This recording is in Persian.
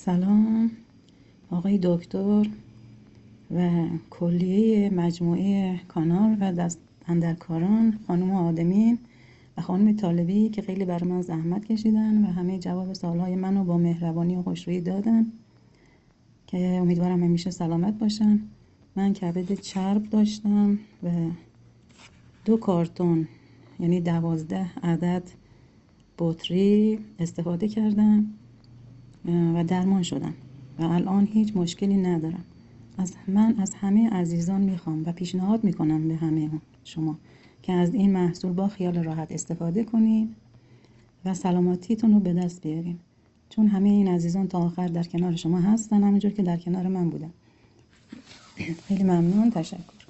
سلام آقای دکتر و کلیه مجموعه کانال و دست اندرکاران، خانم آدمین و خانم طالبی که خیلی برای من زحمت کشیدن و همه جواب سوالهای منو با مهربانی و خوشرویی دادن که امیدوارم همیشه سلامت باشن. من کبد چرب داشتم و 2 کارتون یعنی 12 عدد بطری استفاده کردم و درمان شدم و الان هیچ مشکلی ندارم. از همه عزیزان میخوام و پیشنهاد میکنم به همه شما که از این محصول با خیال راحت استفاده کنین و سلامتیتون رو به دست بیارین، چون همه این عزیزان تا آخر در کنار شما هستن، همونجور که در کنار من بودن. خیلی ممنون، تشکر.